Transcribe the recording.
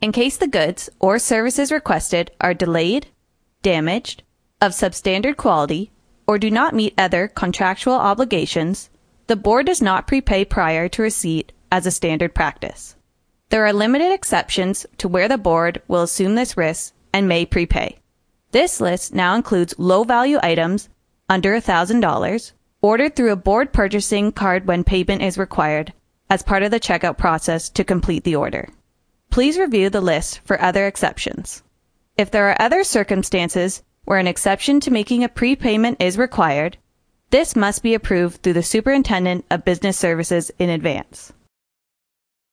In case the goods or services requested are delayed, damaged, of substandard quality, or do not meet other contractual obligations, the board does not prepay prior to receipt as a standard practice. There are limited exceptions to where the board will assume this risk and may prepay. This list now includes low-value items under $1,000 ordered through a board purchasing card when payment is required as part of the checkout process to complete the order. Please review the list for other exceptions. If there are other circumstances where an exception to making a prepayment is required, this must be approved through the Superintendent of Business Services in advance.